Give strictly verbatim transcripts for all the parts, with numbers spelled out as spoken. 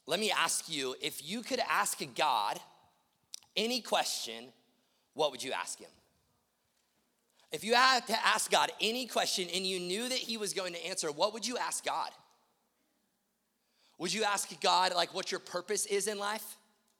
let me ask you, if you could ask God any question, what would you ask him? If you had to ask God any question and you knew that he was going to answer, what would you ask God? Would you ask God like what your purpose is in life?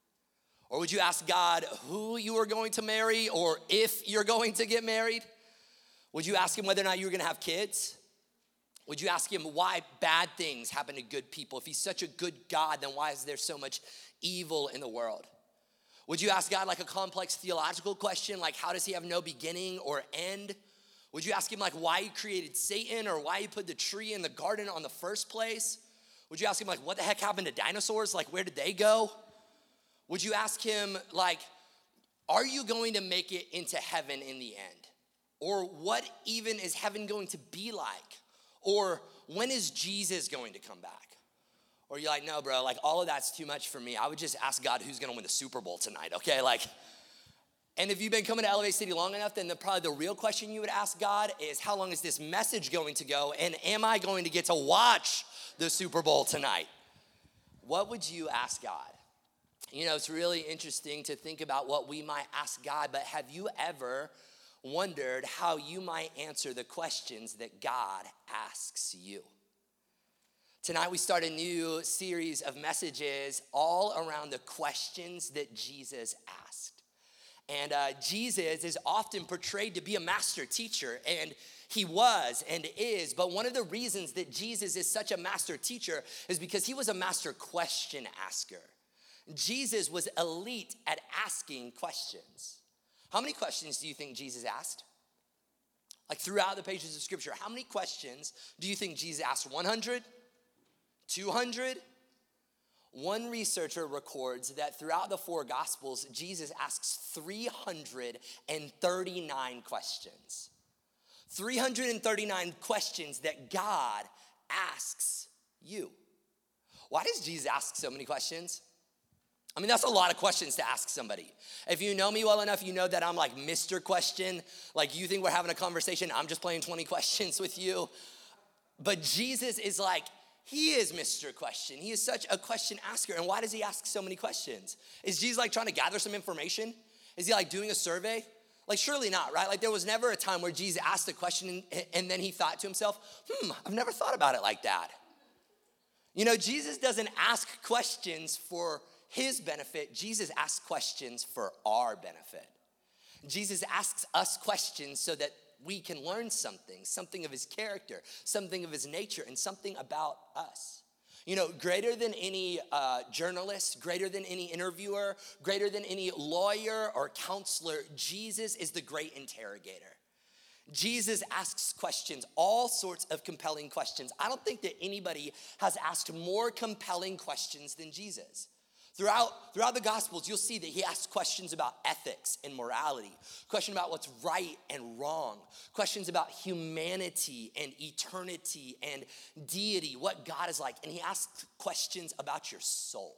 Or would you ask God who you are going to marry or if you're going to get married? Would you ask him whether or not you were gonna have kids? Would you ask him why bad things happen to good people? If he's such a good God, then why is there so much evil in the world? Would you ask God like a complex theological question, like how does he have no beginning or end? Would you ask him like why he created Satan or why he put the tree in the garden on the first place? Would you ask him like what the heck happened to dinosaurs? Like where did they go? Would you ask him like, are you going to make it into heaven in the end? Or what even is heaven going to be like? Or when is Jesus going to come back? Or you're like, no, bro, like all of that's too much for me. I would just ask God who's gonna win the Super Bowl tonight, okay? Like, and if you've been coming to Elevate City long enough, then the, probably the real question you would ask God is how long is this message going to go? And am I going to get to watch the Super Bowl tonight? What would you ask God? You know, it's really interesting to think about what we might ask God, but have you ever wondered how you might answer the questions that God asks you? Tonight we start a new series of messages all around the questions that Jesus asked. And uh, Jesus is often portrayed to be a master teacher, and he was and is, but one of the reasons that Jesus is such a master teacher is because he was a master question asker. Jesus was elite at asking questions. How many questions do you think Jesus asked? Like throughout the pages of scripture, how many questions do you think Jesus asked? one hundred? two hundred? One researcher records that throughout the four gospels, Jesus asks three hundred thirty-nine questions. three hundred thirty-nine questions that God asks you. Why does Jesus ask so many questions? I mean, that's a lot of questions to ask somebody. If you know me well enough, you know that I'm like Mister Question. Like you think we're having a conversation, I'm just playing twenty questions with you. But Jesus is like, he is Mister Question. He is such a question asker. And why does he ask so many questions? Is Jesus like trying to gather some information? Is he like doing a survey? Like surely not, right? Like there was never a time where Jesus asked a question and, and then he thought to himself, hmm, I've never thought about it like that. You know, Jesus doesn't ask questions for his benefit. Jesus asks questions for our benefit. Jesus asks us questions so that we can learn something, something of his character, something of his nature, and something about us. You know, greater than any uh, journalist, greater than any interviewer, greater than any lawyer or counselor, Jesus is the great interrogator. Jesus asks questions, all sorts of compelling questions. I don't think that anybody has asked more compelling questions than Jesus. Throughout, throughout the Gospels, you'll see that he asks questions about ethics and morality, questions about what's right and wrong, questions about humanity and eternity and deity, what God is like. And he asks questions about your soul,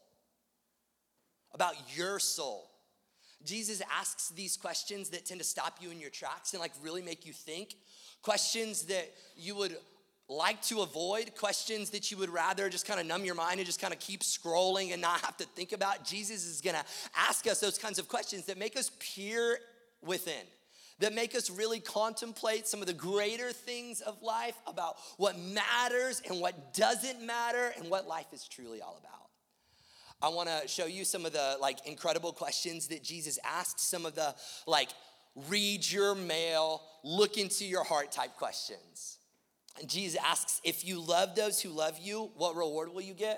about your soul. Jesus asks these questions that tend to stop you in your tracks and like really make you think, questions that you would like to avoid, questions that you would rather just kind of numb your mind and just kind of keep scrolling and not have to think about. Jesus is gonna ask us those kinds of questions that make us peer within, that make us really contemplate some of the greater things of life about what matters and what doesn't matter and what life is truly all about. I wanna show you some of the like incredible questions that Jesus asked, some of the like read your mail, look into your heart type questions. And Jesus asks, if you love those who love you, what reward will you get?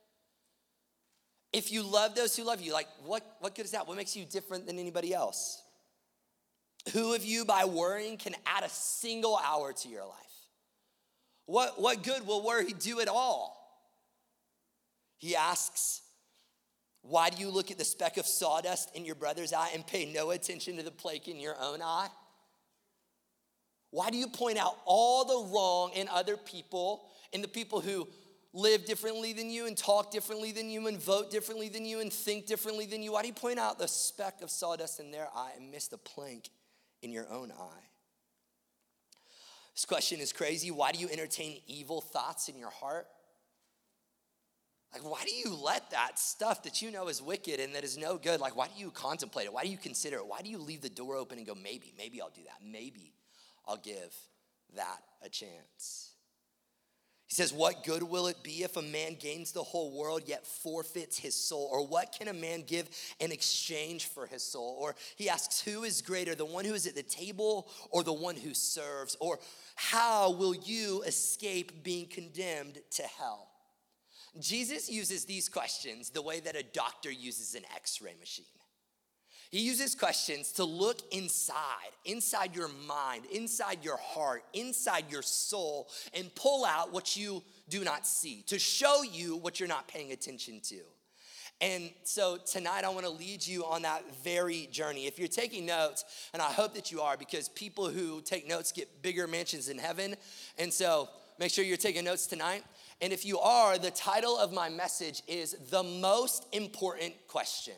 If you love those who love you, like what, what good is that? What makes you different than anybody else? Who of you by worrying can add a single hour to your life? What, what good will worry do at all? He asks, why do you look at the speck of sawdust in your brother's eye and pay no attention to the plank in your own eye? Why do you point out all the wrong in other people and the people who live differently than you and talk differently than you and vote differently than you and think differently than you? Why do you point out the speck of sawdust in their eye and miss the plank in your own eye? This question is crazy. Why do you entertain evil thoughts in your heart? Like, why do you let that stuff that you know is wicked and that is no good, like, why do you contemplate it? Why do you consider it? Why do you leave the door open and go, maybe, maybe I'll do that. Maybe I'll give that a chance. He says, what good will it be if a man gains the whole world yet forfeits his soul? Or what can a man give in exchange for his soul? Or he asks, who is greater, the one who is at the table or the one who serves? Or how will you escape being condemned to hell? Jesus uses these questions the way that a doctor uses an x-ray machine. He uses questions to look inside, inside your mind, inside your heart, inside your soul, and pull out what you do not see, to show you what you're not paying attention to. And so tonight I want to lead you on that very journey. If you're taking notes, and I hope that you are, because people who take notes get bigger mansions in heaven. And so make sure you're taking notes tonight. And if you are, the title of my message is The Most Important Question.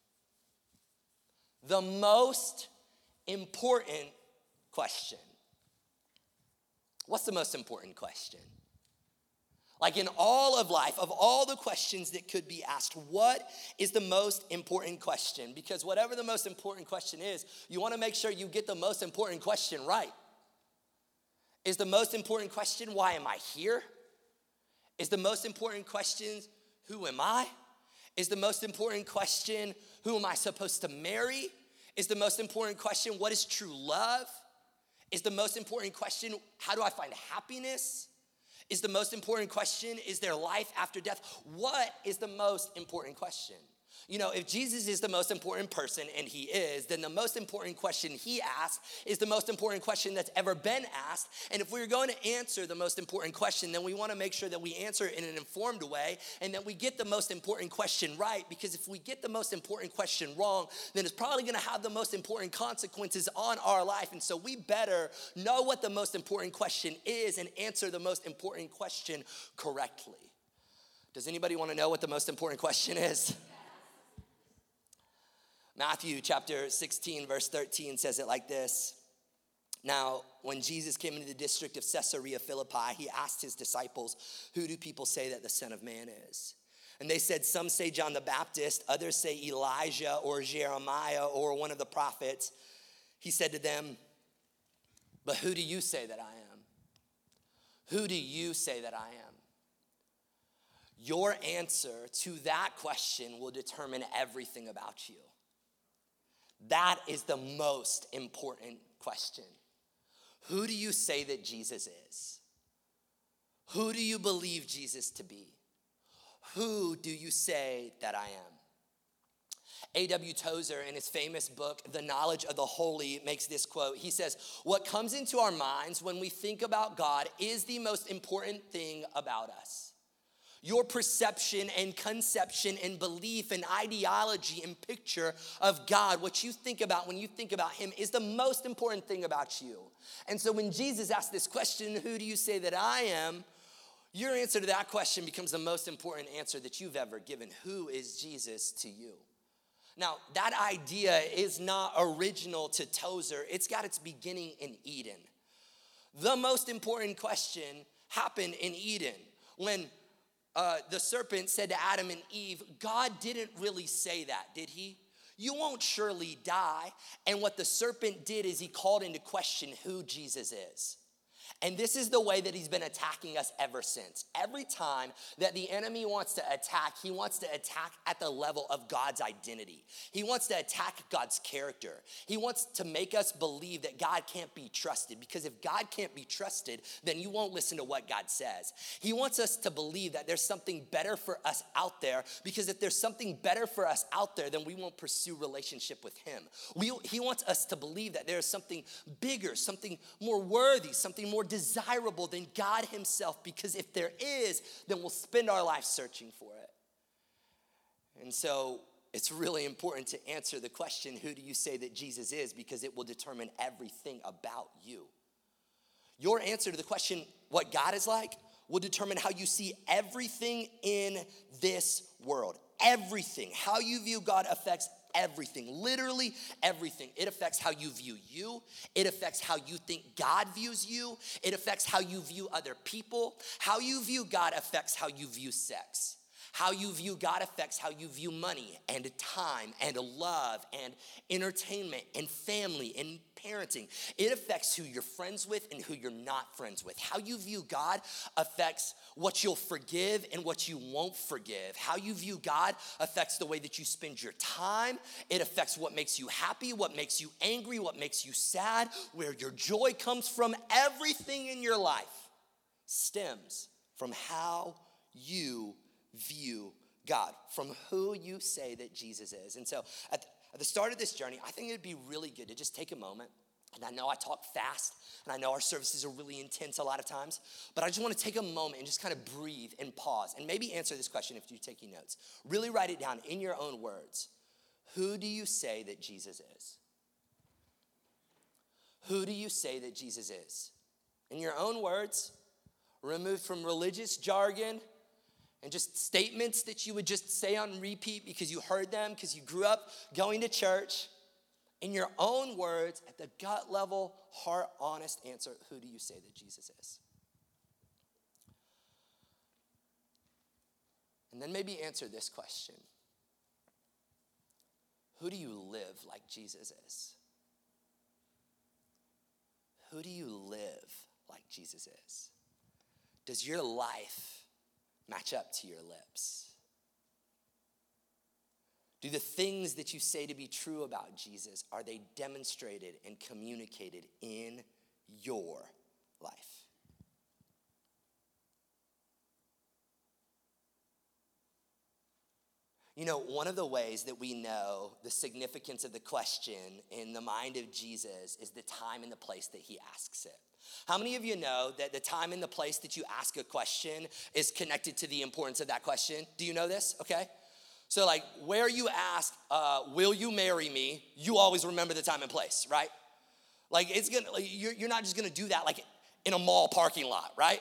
The most important question. What's the most important question? Like in all of life, of all the questions that could be asked, what is the most important question? Because whatever the most important question is, you want to make sure you get the most important question right. Is the most important question, why am I here? Is the most important question, who am I? Is the most important question, who am I supposed to marry? Is the most important question, what is true love? Is the most important question, how do I find happiness? Is the most important question, is there life after death? What is the most important question? You know, if Jesus is the most important person, and he is, then the most important question he asked is the most important question that's ever been asked. And if we're going to answer the most important question, then we want to make sure that we answer it in an informed way and that we get the most important question right. Because if we get the most important question wrong, then it's probably going to have the most important consequences on our life. And so we better know what the most important question is and answer the most important question correctly. Does anybody want to know what the most important question is? Matthew chapter sixteen, verse thirteen says it like this. Now, when Jesus came into the district of Caesarea Philippi, he asked his disciples, who do people say that the Son of Man is? And they said, some say John the Baptist, others say Elijah or Jeremiah or one of the prophets. He said to them, but who do you say that I am? Who do you say that I am? Your answer to that question will determine everything about you. That is the most important question. Who do you say that Jesus is? Who do you believe Jesus to be? Who do you say that I am? A W Tozer, in his famous book, The Knowledge of the Holy, makes this quote. He says, what comes into our minds when we think about God is the most important thing about us. Your perception and conception and belief and ideology and picture of God, what you think about when you think about him, is the most important thing about you. And so when Jesus asked this question, who do you say that I am? Your answer to that question becomes the most important answer that you've ever given. Who is Jesus to you? Now, that idea is not original to Tozer. It's got its beginning in Eden. The most important question happened in Eden when Uh, the serpent said to Adam and Eve, God didn't really say that, did he? You won't surely die. And what the serpent did is he called into question who Jesus is. And this is the way that he's been attacking us ever since. Every time that the enemy wants to attack, he wants to attack at the level of God's identity. He wants to attack God's character. He wants to make us believe that God can't be trusted, because if God can't be trusted, then you won't listen to what God says. He wants us to believe that there's something better for us out there, because if there's something better for us out there, then we won't pursue relationship with him. We, he wants us to believe that there's something bigger, something more worthy, something more desirable than God himself, because if there is, then we'll spend our life searching for it. And so it's really important to answer the question, who do you say that Jesus is? Because it will determine everything about you. Your answer to the question, what God is like, will determine how you see everything in this world. Everything. How you view God affects everything, literally everything. It affects how you view you. It affects how you think God views you. It affects how you view other people. How you view God affects how you view sex. How you view God affects how you view money and time and love and entertainment and family and parenting. It affects who you're friends with and who you're not friends with. How you view God affects what you'll forgive and what you won't forgive. How you view God affects the way that you spend your time. It affects what makes you happy, what makes you angry, what makes you sad, where your joy comes from. Everything in your life stems from how you view God, from who you say that Jesus is. And so at the, at the start of this journey, I think it'd be really good to just take a moment. And I know I talk fast, and I know our services are really intense a lot of times, but I just want to take a moment and just kind of breathe and pause and maybe answer this question if you're taking notes. Really write it down in your own words. Who do you say that Jesus is? Who do you say that Jesus is? In your own words, removed from religious jargon, and just statements that you would just say on repeat because you heard them, because you grew up going to church. In your own words, at the gut level, heart, honest answer, who do you say that Jesus is? And then maybe answer this question. Who do you live like Jesus is? Who do you live like Jesus is? Does your life match up to your lips? Do the things that you say to be true about Jesus, are they demonstrated and communicated in your life? You know, one of the ways that we know the significance of the question in the mind of Jesus is the time and the place that he asks it. How many of you know that the time and the place that you ask a question is connected to the importance of that question? Do you know this? Okay. So like where you ask, uh, will you marry me? You always remember the time and place, right? Like it's gonna, like, you're, you're not just gonna do that like in a mall parking lot, right?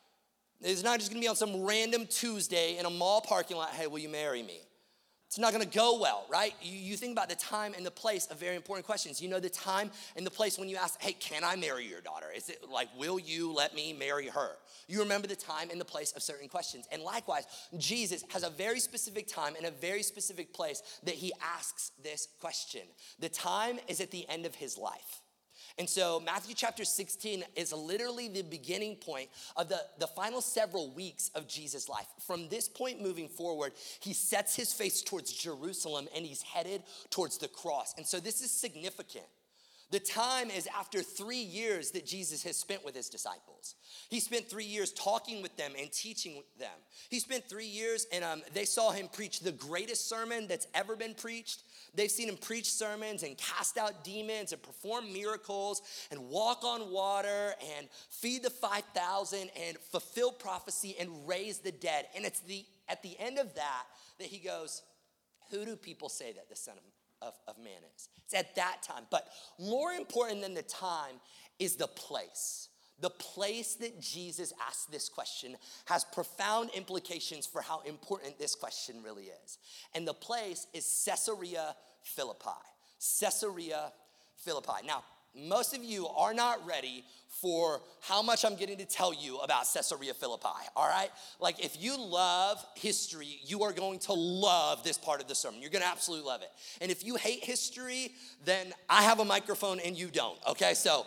It's not just gonna be on some random Tuesday in a mall parking lot, hey, will you marry me? It's not gonna go well, right? You, you think about the time and the place of very important questions. You know the time and the place when you ask, hey, can I marry your daughter? Is it like, will you let me marry her? You remember the time and the place of certain questions. And likewise, Jesus has a very specific time and a very specific place that he asks this question. The time is at the end of his life. And so Matthew chapter sixteen is literally the beginning point of the, the final several weeks of Jesus' life. From this point moving forward, he sets his face towards Jerusalem and he's headed towards the cross. And so this is significant. The time is after three years that Jesus has spent with his disciples. He spent three years talking with them and teaching them. He spent three years and um, they saw him preach the greatest sermon that's ever been preached. They've seen him preach sermons and cast out demons and perform miracles and walk on water and feed the five thousand and fulfill prophecy and raise the dead. And it's the at the end of that that he goes, who do people say that the Son of Of, of man is? It's at that time. But more important than the time is the place. The place that Jesus asked this question has profound implications for how important this question really is. And the place is Caesarea Philippi. Caesarea Philippi. Now, most of you are not ready for how much I'm getting to tell you about Caesarea Philippi, all right? Like if you love history, you are going to love this part of the sermon. You're gonna absolutely love it. And if you hate history, then I have a microphone and you don't, okay? So,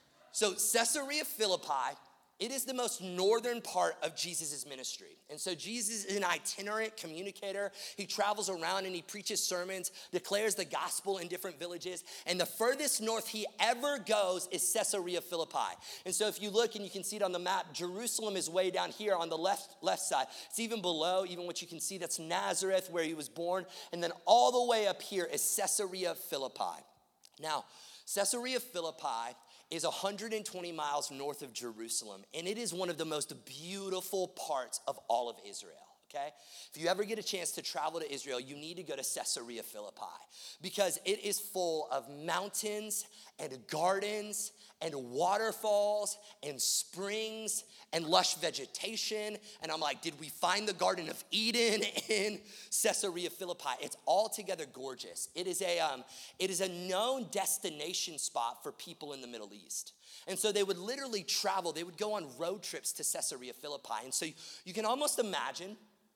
so Caesarea Philippi, it is the most northern part of Jesus' ministry. And so Jesus is an itinerant communicator. He travels around and he preaches sermons, declares the gospel in different villages. And the furthest north he ever goes is Caesarea Philippi. And so if you look and you can see it on the map, Jerusalem is way down here on the left, left side. It's even below, even what you can see, that's Nazareth where he was born. And then all the way up here is Caesarea Philippi. Now, Caesarea Philippi is one hundred twenty miles north of Jerusalem, and it is one of the most beautiful parts of all of Israel, okay? If you ever get a chance to travel to Israel, you need to go to Caesarea Philippi because it is full of mountains and gardens and waterfalls and springs and lush vegetation. And I'm like, did we find the Garden of Eden in Caesarea Philippi? It's altogether gorgeous. It is a, um, it is a known destination spot for people in the Middle East. And so they would literally travel. They would go on road trips to Caesarea Philippi. And so you, you can almost imagine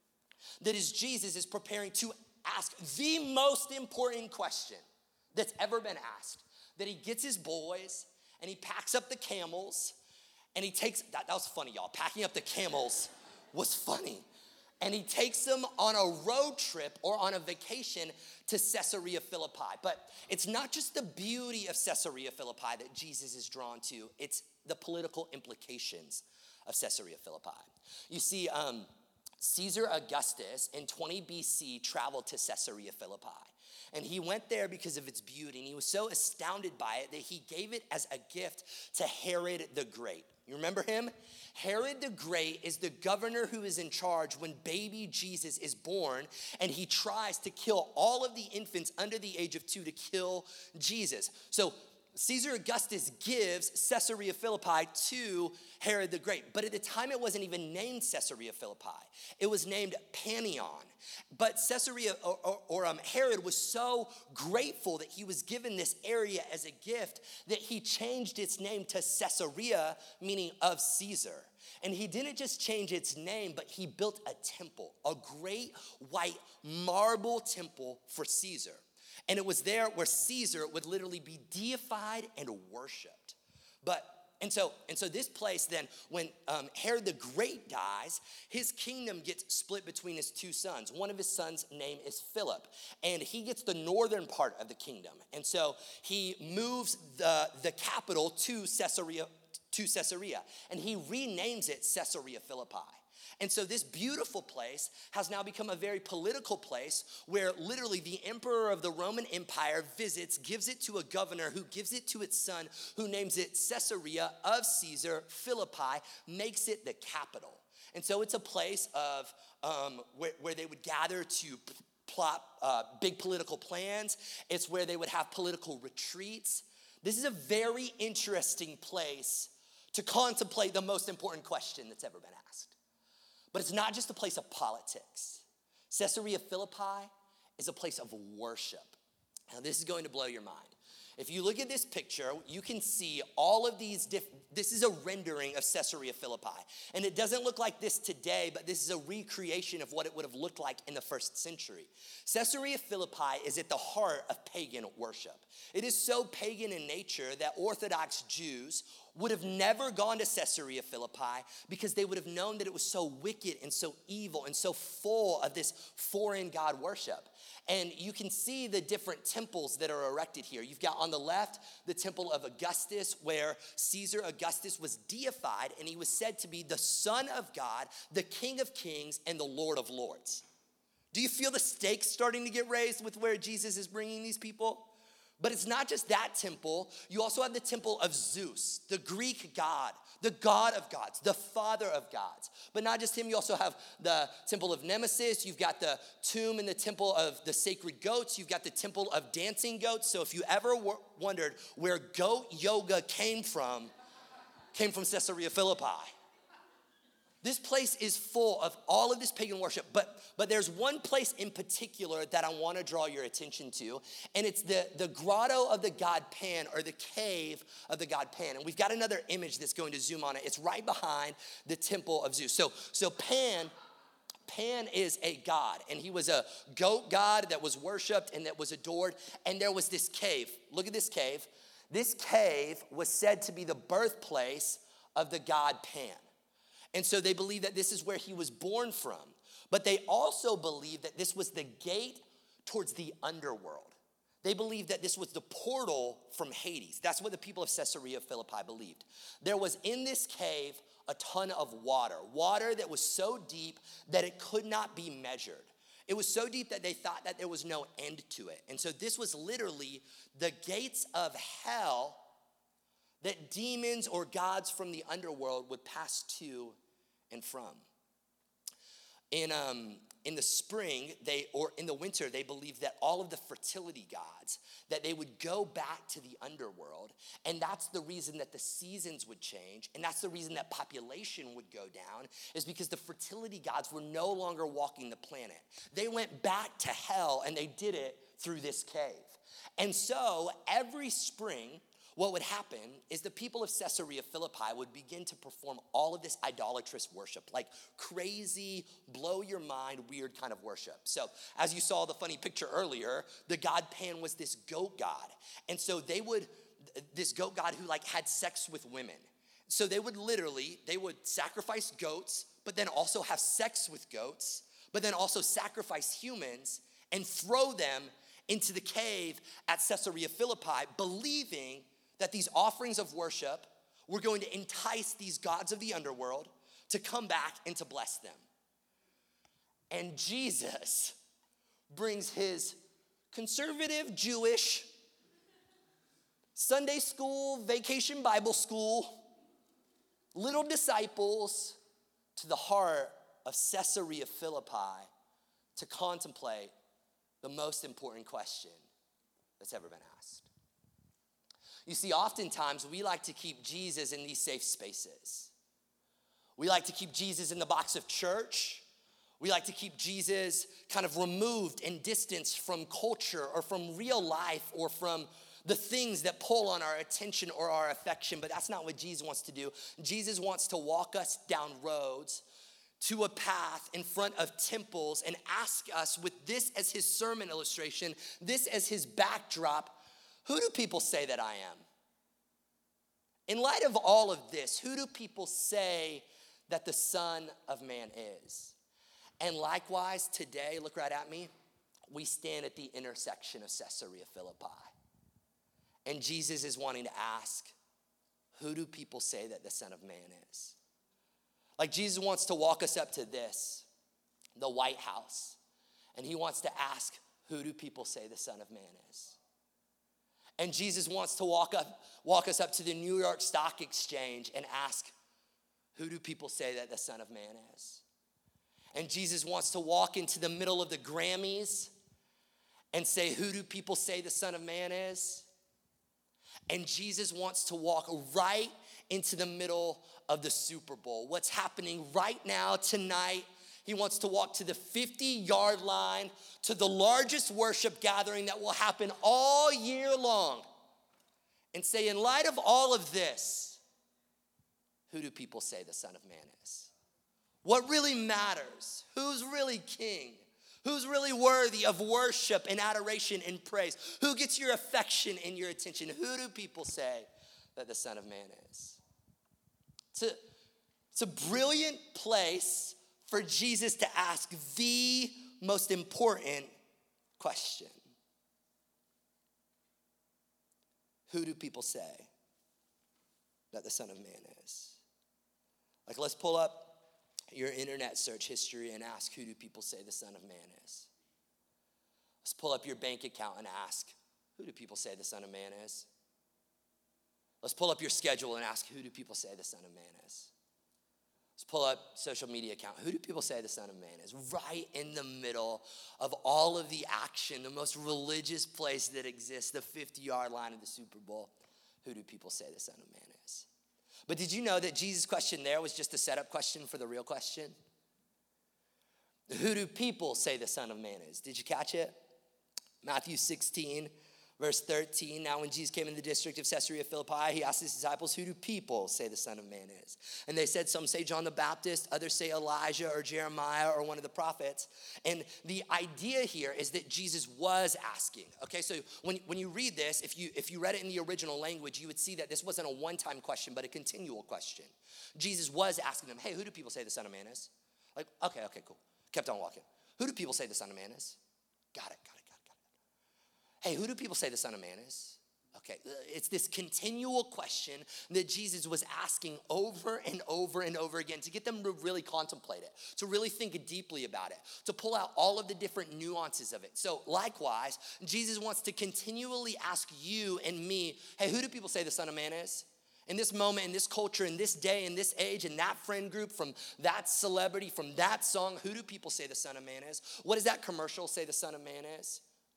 that as Jesus is preparing to ask the most important question that's ever been asked, that he gets his boys and he packs up the camels and he takes, that, that was funny, y'all. Packing up the camels was funny. And he takes them on a road trip or on a vacation to Caesarea Philippi. But it's not just the beauty of Caesarea Philippi that Jesus is drawn to. It's the political implications of Caesarea Philippi. You see, um, Caesar Augustus in twenty B C traveled to Caesarea Philippi. And he went there because of its beauty. And he was so astounded by it that he gave it as a gift to Herod the Great. You remember him? Herod the Great is the governor who is in charge when baby Jesus is born, and he tries to kill all of the infants under the age of two to kill Jesus. So Caesar Augustus gives Caesarea Philippi to Herod the Great. But at the time, it wasn't even named Caesarea Philippi. It was named Panion. But Caesarea, or, or, or um, Herod was so grateful that he was given this area as a gift that he changed its name to Caesarea, meaning of Caesar. And he didn't just change its name, but he built a temple, a great white marble temple for Caesar. And it was there where Caesar would literally be deified and worshiped. But And so, and so this place then, when um, Herod the Great dies, his kingdom gets split between his two sons. One of his sons' name is Philip, and he gets the northern part of the kingdom. And so he moves the, the capital to Caesarea, to Caesarea, and he renames it Caesarea Philippi. And so this beautiful place has now become a very political place where literally the emperor of the Roman Empire visits, gives it to a governor who gives it to its son, who names it Caesarea of Caesar Philippi, makes it the capital. And so it's a place of um, where, where they would gather to p- plot uh, big political plans. It's where they would have political retreats. This is a very interesting place to contemplate the most important question that's ever been asked. But it's not just a place of politics. Caesarea Philippi is a place of worship. Now, this is going to blow your mind. If you look at this picture, you can see all of these different, this is a rendering of Caesarea Philippi. And it doesn't look like this today, but this is a recreation of what it would have looked like in the first century. Caesarea Philippi is at the heart of pagan worship. It is so pagan in nature that Orthodox Jews would have never gone to Caesarea Philippi because they would have known that it was so wicked and so evil and so full of this foreign god worship. And you can see the different temples that are erected here. You've got on the left the temple of Augustus, where Caesar Augustus was deified, and he was said to be the Son of God, the King of Kings, and the Lord of Lords. Do you feel the stakes starting to get raised with where Jesus is bringing these people? But it's not just that temple. You also have the temple of Zeus, the Greek god, the god of gods, the father of gods. But not just him, you also have the temple of Nemesis. You've got the tomb and the temple of the sacred goats. You've got the temple of dancing goats. So if you ever w- wondered where goat yoga came from, came from Caesarea Philippi. This place is full of all of this pagan worship, but, but there's one place in particular that I want to draw your attention to, and it's the, the grotto of the god Pan, or the cave of the god Pan. And we've got another image that's going to zoom on it. It's right behind the temple of Zeus. So, so Pan, Pan is a god, and he was a goat god that was worshipped and that was adored, and there was this cave. Look at this cave. This cave was said to be the birthplace of the god Pan. And so they believe that this is where he was born from. But they also believe that this was the gate towards the underworld. They believed that this was the portal from Hades. That's what the people of Caesarea Philippi believed. There was in this cave a ton of water, water that was so deep that it could not be measured. It was so deep that they thought that there was no end to it. And so this was literally the gates of hell that demons or gods from the underworld would pass to and from. In, um, in the spring, they or in the winter, they believed that all of the fertility gods, that they would go back to the underworld, and that's the reason that the seasons would change, and that's the reason that population would go down, is because the fertility gods were no longer walking the planet. They went back to hell, and they did it through this cave. And so every spring, what would happen is the people of Caesarea Philippi would begin to perform all of this idolatrous worship, like crazy, blow your mind, weird kind of worship. So as you saw the funny picture earlier, the god Pan was this goat god. And so they would, this goat god who like had sex with women. So they would literally, they would sacrifice goats, but then also have sex with goats, but then also sacrifice humans and throw them into the cave at Caesarea Philippi, believing that these offerings of worship were going to entice these gods of the underworld to come back and to bless them. And Jesus brings his conservative Jewish Sunday school, vacation Bible school, little disciples to the heart of Caesarea Philippi to contemplate the most important question that's ever been asked. You see, oftentimes we like to keep Jesus in these safe spaces. We like to keep Jesus in the box of church. We like to keep Jesus kind of removed and distanced from culture or from real life or from the things that pull on our attention or our affection, but that's not what Jesus wants to do. Jesus wants to walk us down roads to a path in front of temples and ask us, with this as his sermon illustration, this as his backdrop, who do people say that I am? In light of all of this, who do people say that the Son of Man is? And likewise, today, look right at me, we stand at the intersection of Caesarea Philippi. And Jesus is wanting to ask, who do people say that the Son of Man is? Like Jesus wants to walk us up to this, the White House, and he wants to ask, who do people say the Son of Man is? And Jesus wants to walk up, walk us up to the New York Stock Exchange and ask, who do people say that the Son of Man is? And Jesus wants to walk into the middle of the Grammys and say, who do people say the Son of Man is? And Jesus wants to walk right into the middle of the Super Bowl. What's happening right now, tonight, he wants to walk to the fifty-yard line to the largest worship gathering that will happen all year long and say, in light of all of this, who do people say the Son of Man is? What really matters? Who's really king? Who's really worthy of worship and adoration and praise? Who gets your affection and your attention? Who do people say that the Son of Man is? It's a, it's a brilliant place for Jesus to ask the most important question. Who do people say that the Son of Man is? Like, let's pull up your internet search history and ask, who do people say the Son of Man is? Let's pull up your bank account and ask, who do people say the Son of Man is? Let's pull up your schedule and ask, who do people say the Son of Man is? Let's pull up social media account. Who do people say the Son of Man is? Right in the middle of all of the action, the most religious place that exists, the fifty-yard line of the Super Bowl. Who do people say the Son of Man is? But did you know that Jesus' question there was just a setup question for the real question? Who do people say the Son of Man is? Did you catch it? Matthew sixteen, verse thirteen. Now when Jesus came in the district of Caesarea Philippi, he asked his disciples, who do people say the Son of Man is? And they said, some say John the Baptist, others say Elijah or Jeremiah or one of the prophets. And the idea here is that Jesus was asking. Okay, so when, when you read this, if you, if you read it in the original language, you would see that this wasn't a one-time question, but a continual question. Jesus was asking them, hey, who do people say the Son of Man is? Like, okay, okay, cool. Kept on walking. Who do people say the Son of Man is? Got it, got it, got it, got it. Hey, who do people say the Son of Man is? Okay, it's this continual question that Jesus was asking over and over and over again to get them to really contemplate it, to really think deeply about it, to pull out all of the different nuances of it. So likewise, Jesus wants to continually ask you and me, hey, who do people say the Son of Man is? In this moment, in this culture, in this day, in this age, in that friend group, from that celebrity, from that song, who do people say the Son of Man is? What does that commercial say the Son of Man is?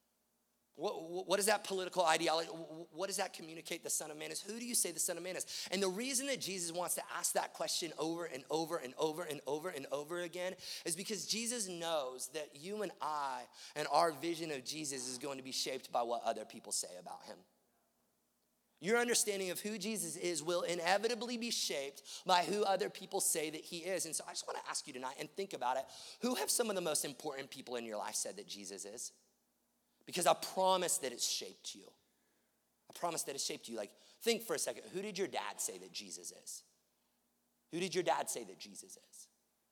What, what does that political ideology, what does that communicate the Son of Man is? Who do you say the Son of Man is? And the reason that Jesus wants to ask that question over and over and over and over and over again is because Jesus knows that you and I and our vision of Jesus is going to be shaped by what other people say about him. Your understanding of who Jesus is will inevitably be shaped by who other people say that he is. And so I just want to ask you tonight and think about it. Who have some of the most important people in your life said that Jesus is? Because I promise that it's shaped you. I promise that it's shaped you. Like, think for a second. Who did your dad say that Jesus is? Who did your dad say that Jesus is?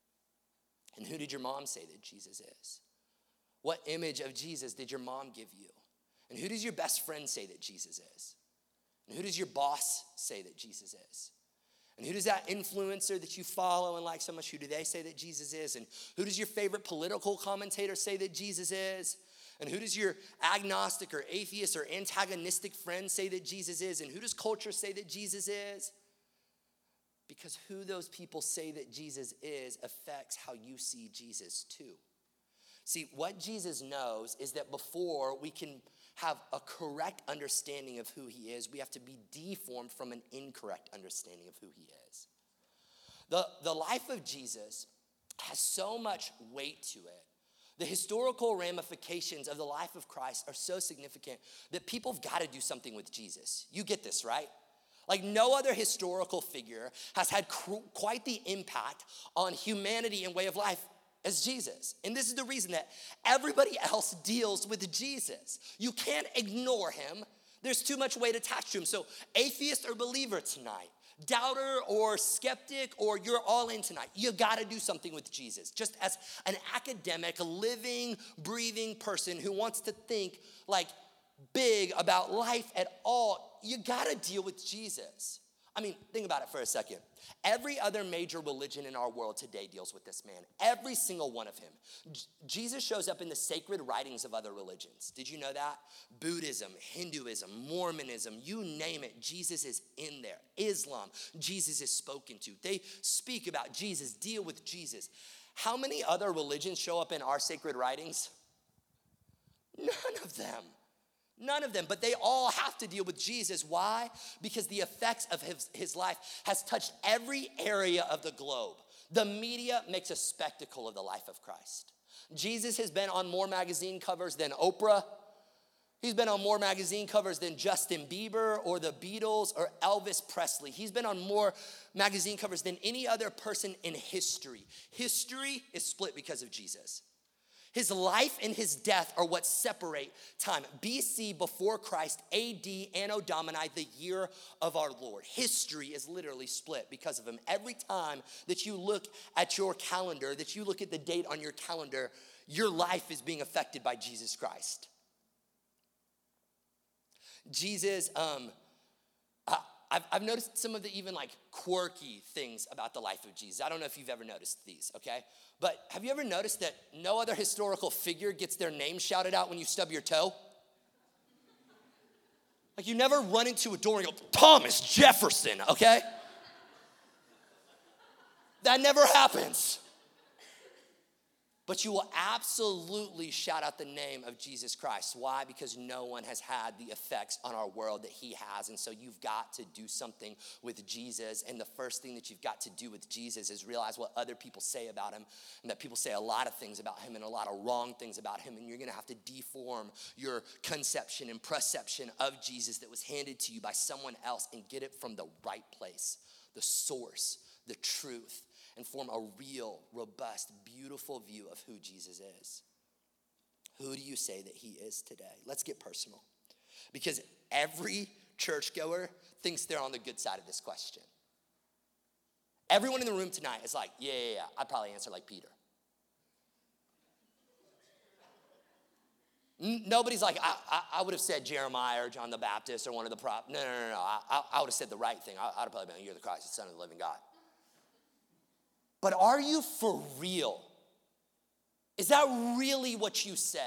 And who did your mom say that Jesus is? What image of Jesus did your mom give you? And who does your best friend say that Jesus is? And who does your boss say that Jesus is? And who does that influencer that you follow and like so much, who do they say that Jesus is? And who does your favorite political commentator say that Jesus is? And who does your agnostic or atheist or antagonistic friend say that Jesus is? And who does culture say that Jesus is? Because who those people say that Jesus is affects how you see Jesus too. See, what Jesus knows is that before we can have a correct understanding of who he is, we have to be deformed from an incorrect understanding of who he is. The, the life of Jesus has so much weight to it. The historical ramifications of the life of Christ are so significant that people have got to do something with Jesus. You get this, right? Like no other historical figure has had cr- quite the impact on humanity and way of life as Jesus. And this is the reason that everybody else deals with Jesus. You can't ignore him. There's too much weight attached to him. So atheist or believer tonight, doubter or skeptic, or you're all in tonight, you gotta do something with Jesus. Just as an academic, living, breathing person who wants to think like big about life at all, you gotta deal with Jesus. I mean, think about it for a second. Every other major religion in our world today deals with this man. Every single one of him. J- Jesus shows up in the sacred writings of other religions. Did you know that? Buddhism, Hinduism, Mormonism, you name it, Jesus is in there. Islam, Jesus is spoken to. They speak about Jesus, deal with Jesus. How many other religions show up in our sacred writings? None of them. None of them, but they all have to deal with Jesus. Why? Because the effects of his, his life has touched every area of the globe. The media makes a spectacle of the life of Christ. Jesus has been on more magazine covers than Oprah. He's been on more magazine covers than Justin Bieber or the Beatles or Elvis Presley. He's been on more magazine covers than any other person in history. History is split because of Jesus. His life and his death are what separate time. B C, before Christ, A D, Anno Domini, the year of our Lord. History is literally split because of him. Every time that you look at your calendar, that you look at the date on your calendar, your life is being affected by Jesus Christ. Jesus, um, I, I've, I've noticed some of the even like quirky things about the life of Jesus. I don't know if you've ever noticed these, okay? But have you ever noticed that no other historical figure gets their name shouted out when you stub your toe? Like you never run into a door and go, Thomas Jefferson, okay? That never happens. But you will absolutely shout out the name of Jesus Christ. Why? Because no one has had the effects on our world that he has. And so you've got to do something with Jesus. And the first thing that you've got to do with Jesus is realize what other people say about him. And that people say a lot of things about him and a lot of wrong things about him. And you're going to have to deform your conception and perception of Jesus that was handed to you by someone else and get it from the right place, the source, the truth, and form a real, robust, beautiful view of who Jesus is. Who do you say that he is today? Let's get personal. Because every churchgoer thinks they're on the good side of this question. Everyone in the room tonight is like, yeah, yeah, yeah, I'd probably answer like Peter. N- nobody's like, I, I, I would have said Jeremiah or John the Baptist or one of the prophets. No, no, no, no, I, I, I would have said the right thing. I, I'd have probably been, you're the Christ, the Son of the living God. But are you for real? Is that really what you say?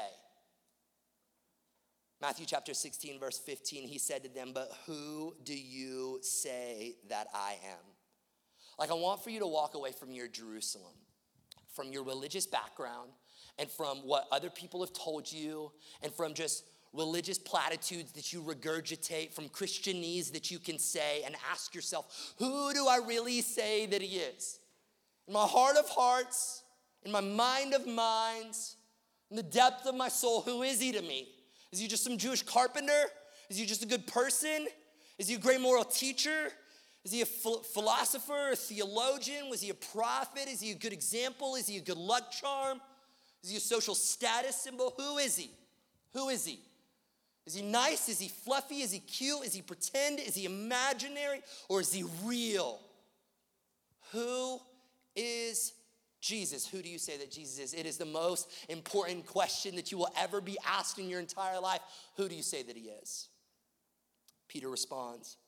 Matthew chapter sixteen, verse fifteen, he said to them, but who do you say that I am? Like I want for you to walk away from your Jerusalem, from your religious background, and from what other people have told you, and from just religious platitudes that you regurgitate, from Christianese that you can say, and ask yourself, who do I really say that he is? In my heart of hearts, in my mind of minds, in the depth of my soul, who is he to me? Is he just some Jewish carpenter? Is he just a good person? Is he a great moral teacher? Is he a philosopher, a theologian? Was he a prophet? Is he a good example? Is he a good luck charm? Is he a social status symbol? Who is he? Who is he? Is he nice? Is he fluffy? Is he cute? Is he pretend? Is he imaginary? Or is he real? Who is Jesus? Who do you say that Jesus is? It is the most important question that you will ever be asked in your entire life. Who do you say that he is? Peter responds,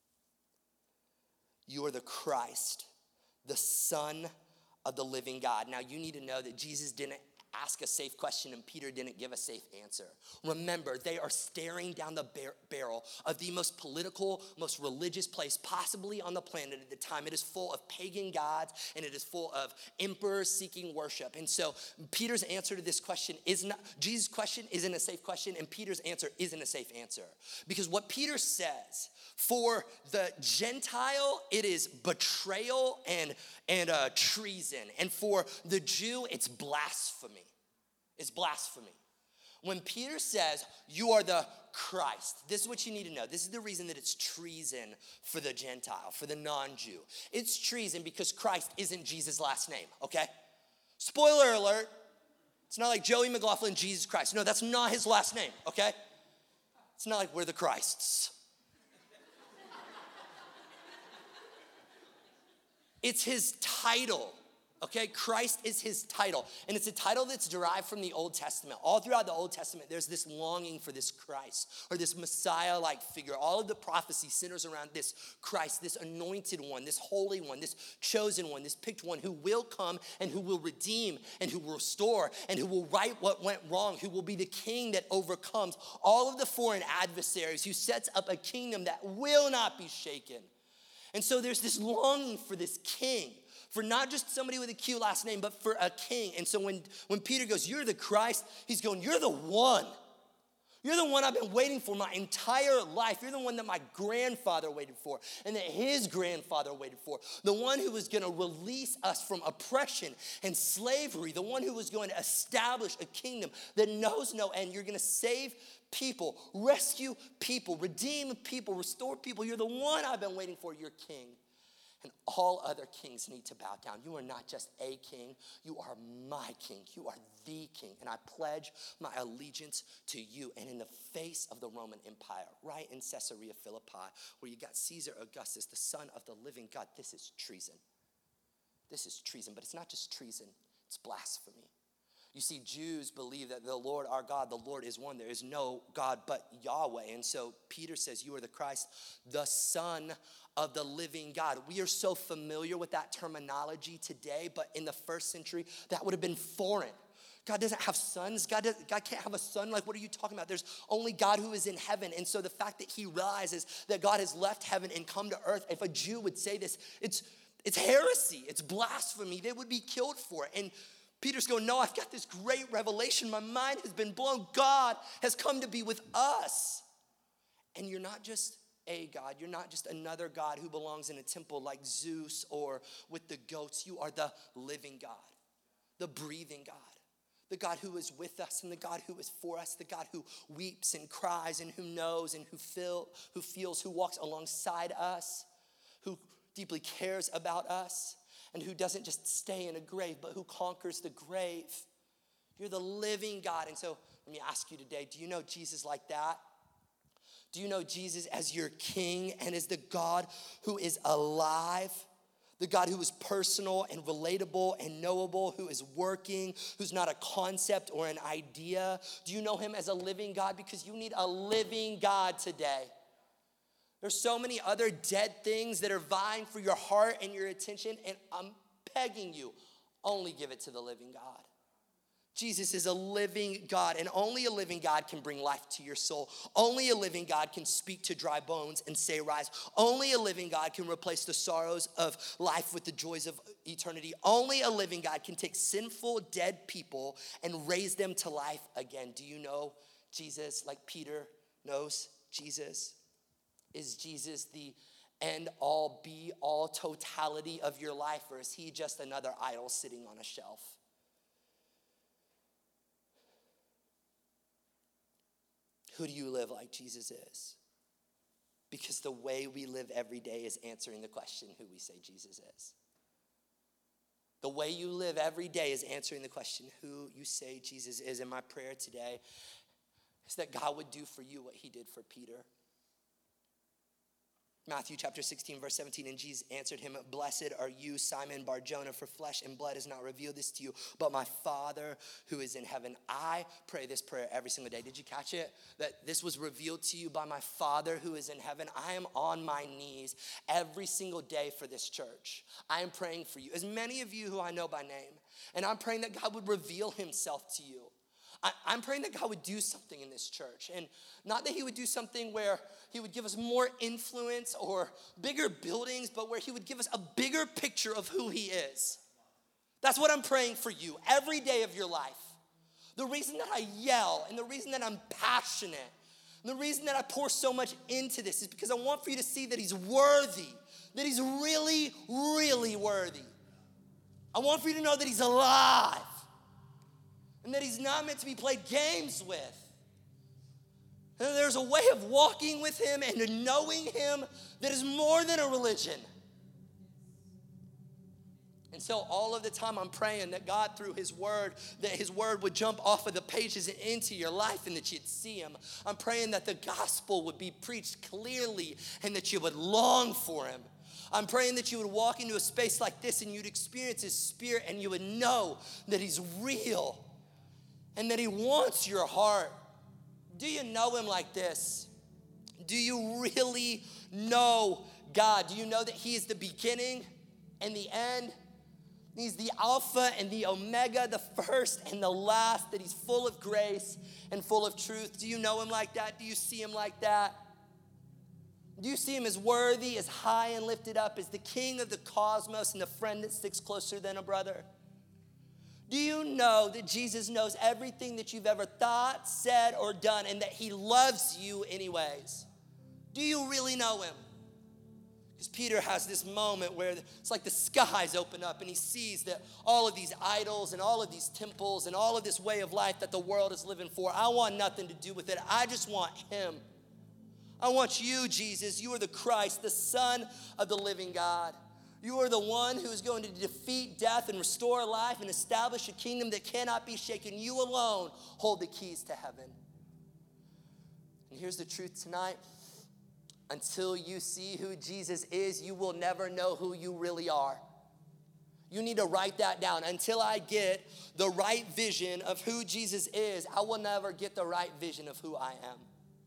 you are the Christ, the Son of the living God. Now you need to know that Jesus didn't ask a safe question and Peter didn't give a safe answer. Remember, they are staring down the bar- barrel of the most political, most religious place possibly on the planet at the time. It is full of pagan gods and it is full of emperors seeking worship. And so Peter's answer to this question is not, Jesus' question isn't a safe question and Peter's answer isn't a safe answer. Because what Peter says, for the Gentile, it is betrayal and, and uh, treason. And for the Jew, it's blasphemy. It's blasphemy. When Peter says, you are the Christ, this is what you need to know. This is the reason that it's treason for the Gentile, for the non-Jew. It's treason because Christ isn't Jesus' last name, okay? Spoiler alert, it's not like Joey McLaughlin, Jesus Christ. No, that's not his last name, okay? It's not like we're the Christs. It's his title, okay? Christ is his title. And it's a title that's derived from the Old Testament. All throughout the Old Testament, there's this longing for this Christ or this Messiah-like figure. All of the prophecy centers around this Christ, this anointed one, this holy one, this chosen one, this picked one who will come and who will redeem and who will restore and who will right what went wrong, who will be the king that overcomes all of the foreign adversaries, who sets up a kingdom that will not be shaken. And so there's this longing for this king, for not just somebody with a cute last name, but for a king. And so when, when Peter goes, you're the Christ, he's going, you're the one. You're the one I've been waiting for my entire life. You're the one that my grandfather waited for and that his grandfather waited for. The one who was going to release us from oppression and slavery. The one who was going to establish a kingdom that knows no end. You're going to save people, rescue people, redeem people, restore people. You're the one I've been waiting for. You're king. And all other kings need to bow down. You are not just a king. You are my king. You are the king. And I pledge my allegiance to you. And in the face of the Roman Empire, right in Caesarea Philippi, where you got Caesar Augustus, the son of the living God, this is treason. This is treason. But it's not just treason. It's blasphemy. You see, Jews believe that the Lord our God, the Lord is one. There is no God but Yahweh. And so Peter says, you are the Christ, the Son of the living God. We are so familiar with that terminology today, but in the first century, that would have been foreign. God doesn't have sons. God, does, God can't have a son. Like, what are you talking about? There's only God who is in heaven. And so the fact that he realizes that God has left heaven and come to earth, if a Jew would say this, it's, it's heresy. It's blasphemy. They would be killed for it. And Peter's going, no, I've got this great revelation. My mind has been blown. God has come to be with us. And you're not just a God. You're not just another God who belongs in a temple like Zeus or with the goats. You are the living God, the breathing God, the God who is with us and the God who is for us, the God who weeps and cries and who knows and who feel, who feels, who walks alongside us, who deeply cares about us. And who doesn't just stay in a grave, but who conquers the grave. You're the living God. And so let me ask you today, do you know Jesus like that? Do you know Jesus as your king and as the God who is alive? The God who is personal and relatable and knowable, who is working, who's not a concept or an idea. Do you know him as a living God? Because you need a living God today. There's so many other dead things that are vying for your heart and your attention, and I'm begging you, only give it to the living God. Jesus is a living God, and only a living God can bring life to your soul. Only a living God can speak to dry bones and say, rise. Only a living God can replace the sorrows of life with the joys of eternity. Only a living God can take sinful, dead people and raise them to life again. Do you know Jesus like Peter knows Jesus? Is Jesus the end all, be all totality of your life, or is he just another idol sitting on a shelf? Who do you live like Jesus is? Because the way we live every day is answering the question who we say Jesus is. The way you live every day is answering the question who you say Jesus is. And my prayer today is that God would do for you what he did for Peter. Matthew chapter sixteen, verse seventeen, and Jesus answered him, blessed are you, Simon Bar-Jonah, for flesh and blood has not revealed this to you, but my Father who is in heaven. I pray this prayer every single day. Did you catch it? That this was revealed to you by my Father who is in heaven. I am on my knees every single day for this church. I am praying for you, as many of you who I know by name, and I'm praying that God would reveal himself to you. I, I'm praying that God would do something in this church, and not that he would do something where he would give us more influence or bigger buildings, but where he would give us a bigger picture of who he is. That's what I'm praying for you every day of your life. The reason that I yell and the reason that I'm passionate and the reason that I pour so much into this is because I want for you to see that he's worthy, that he's really, really worthy. I want for you to know that he's alive and that he's not meant to be played games with. And there's a way of walking with him and knowing him that is more than a religion. And so all of the time I'm praying that God, through his word, that his word would jump off of the pages and into your life and that you'd see him. I'm praying that the gospel would be preached clearly and that you would long for him. I'm praying that you would walk into a space like this and you'd experience his spirit and you would know that he's real and that he wants your heart. Do you know him like this? Do you really know God? Do you know that he is the beginning and the end? He's the Alpha and the Omega, the first and the last, that he's full of grace and full of truth. Do you know him like that? Do you see him like that? Do you see him as worthy, as high and lifted up, as the king of the cosmos and the friend that sticks closer than a brother? Do you know that Jesus knows everything that you've ever thought, said, or done, and that he loves you anyways? Do you really know him? Because Peter has this moment where it's like the skies open up and he sees that all of these idols and all of these temples and all of this way of life that the world is living for, I want nothing to do with it. I just want him. I want you, Jesus. You are the Christ, the Son of the living God. You are the one who is going to defeat death and restore life and establish a kingdom that cannot be shaken. You alone hold the keys to heaven. And here's the truth tonight. Until you see who Jesus is, you will never know who you really are. You need to write that down. Until I get the right vision of who Jesus is, I will never get the right vision of who I am.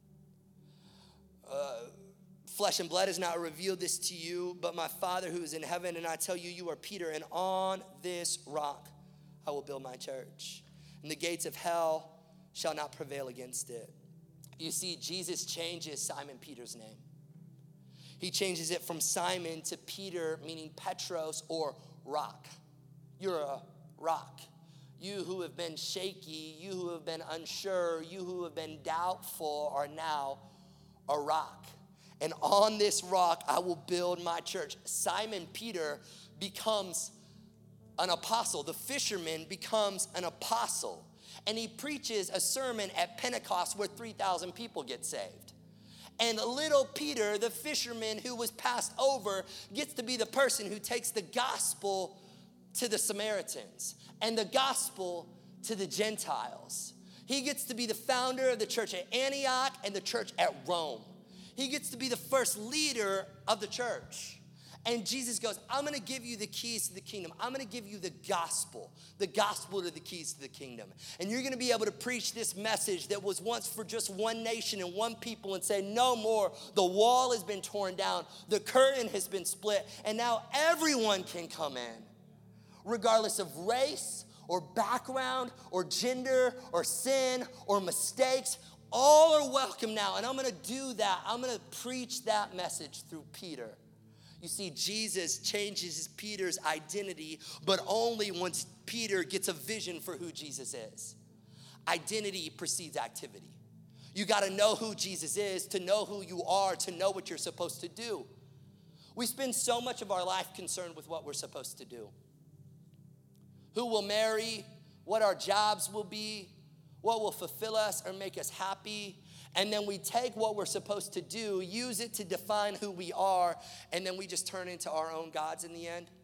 Uh, Flesh and blood has not revealed this to you, but my Father who is in heaven. And I tell you, you are Peter, and on this rock I will build my church. And the gates of hell shall not prevail against it. You see, Jesus changes Simon Peter's name. He changes it from Simon to Peter, meaning Petros or rock. You're a rock. You who have been shaky, you who have been unsure, you who have been doubtful are now a rock. And on this rock, I will build my church. Simon Peter becomes an apostle. The fisherman becomes an apostle. And he preaches a sermon at Pentecost where three thousand people get saved. And little Peter, the fisherman who was passed over, gets to be the person who takes the gospel to the Samaritans and the gospel to the Gentiles. He gets to be the founder of the church at Antioch and the church at Rome. He gets to be the first leader of the church. And Jesus goes, I'm going to give you the keys to the kingdom. I'm going to give you the gospel, the gospel to the keys to the kingdom. And you're going to be able to preach this message that was once for just one nation and one people and say, no more. The wall has been torn down. The curtain has been split. And now everyone can come in, regardless of race or background or gender or sin or mistakes. All are welcome now, and I'm going to do that. I'm going to preach that message through Peter. You see, Jesus changes Peter's identity, but only once Peter gets a vision for who Jesus is. Identity precedes activity. You got to know who Jesus is to know who you are, to know what you're supposed to do. We spend so much of our life concerned with what we're supposed to do. Who will marry, what our jobs will be, what will fulfill us or make us happy. And then we take what we're supposed to do, use it to define who we are, and then we just turn into our own gods in the end.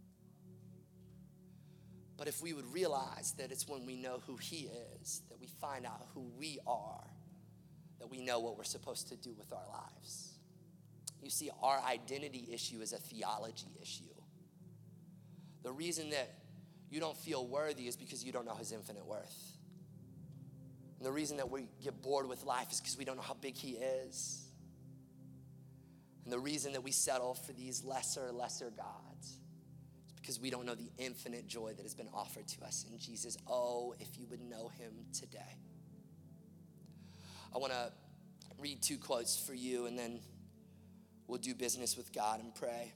But if we would realize that it's when we know who he is, that we find out who we are, that we know what we're supposed to do with our lives. You see, our identity issue is a theology issue. The reason that you don't feel worthy is because you don't know his infinite worth. And the reason that we get bored with life is because we don't know how big he is. And the reason that we settle for these lesser, lesser gods is because we don't know the infinite joy that has been offered to us in Jesus. Oh, if you would know him today. I want to read two quotes for you, and then we'll do business with God and pray.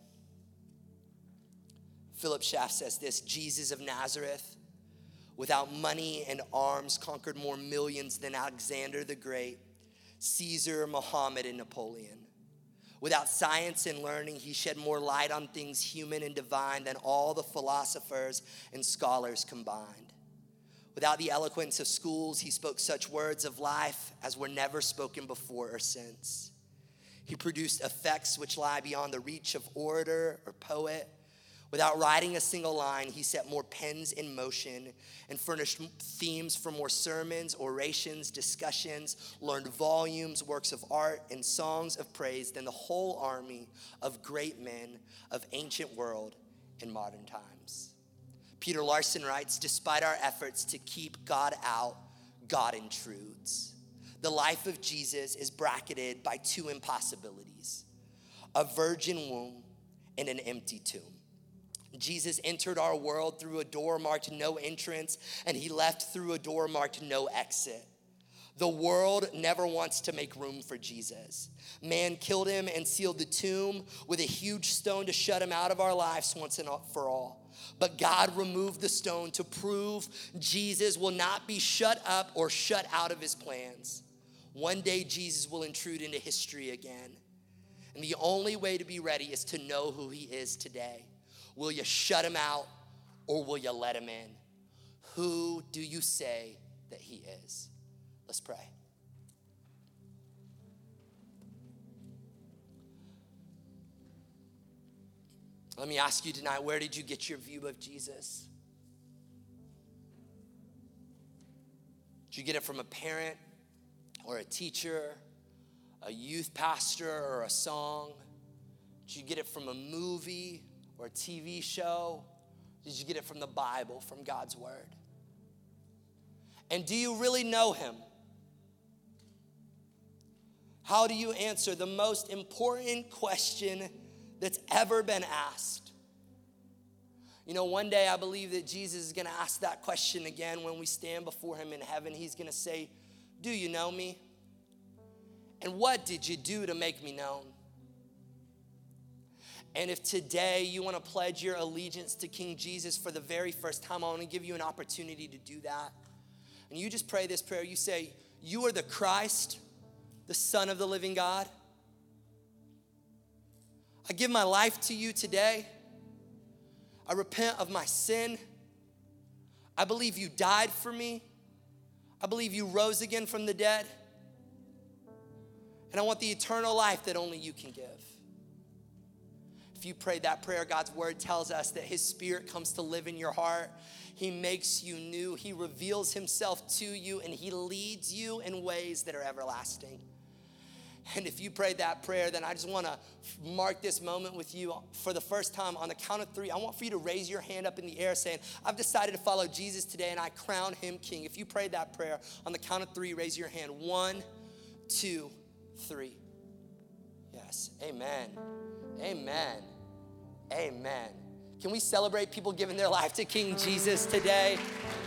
Philip Schaff says this: Jesus of Nazareth, without money and arms, conquered more millions than Alexander the Great, Caesar, Muhammad, and Napoleon. Without science and learning, he shed more light on things human and divine than all the philosophers and scholars combined. Without the eloquence of schools, he spoke such words of life as were never spoken before or since. He produced effects which lie beyond the reach of orator or poet. Without writing a single line, he set more pens in motion and furnished themes for more sermons, orations, discussions, learned volumes, works of art, and songs of praise than the whole army of great men of ancient world and modern times. Peter Larson writes, despite our efforts to keep God out, God intrudes. The life of Jesus is bracketed by two impossibilities: a virgin womb and an empty tomb. Jesus entered our world through a door marked no entrance, and he left through a door marked no exit. The world never wants to make room for Jesus. Man killed him and sealed the tomb with a huge stone to shut him out of our lives once and for all. But God removed the stone to prove Jesus will not be shut up or shut out of his plans. One day Jesus will intrude into history again. And the only way to be ready is to know who he is today. Will you shut him out or will you let him in? Who do you say that he is? Let's pray. Let me ask you tonight, where did you get your view of Jesus? Did you get it from a parent or a teacher, a youth pastor or a song? Did you get it from a movie or a T V show? Did you get it from the Bible, from God's word? And do you really know him? How do you answer the most important question that's ever been asked? You know, one day I believe that Jesus is gonna ask that question again when we stand before him in heaven. He's gonna say, do you know me? And what did you do to make me known? And if today you want to pledge your allegiance to King Jesus for the very first time, I want to give you an opportunity to do that. And you just pray this prayer. You say, you are the Christ, the Son of the living God. I give my life to you today. I repent of my sin. I believe you died for me. I believe you rose again from the dead. And I want the eternal life that only you can give. If you prayed that prayer, God's word tells us that his spirit comes to live in your heart. He makes you new. He reveals himself to you, and he leads you in ways that are everlasting. And if you prayed that prayer, then I just want to mark this moment with you for the first time. On the count of three, I want for you to raise your hand up in the air saying, I've decided to follow Jesus today and I crown him king. If you prayed that prayer, on the count of three, raise your hand. One, two, three. Yes, amen. Amen. Amen. Can we celebrate people giving their life to King Jesus today?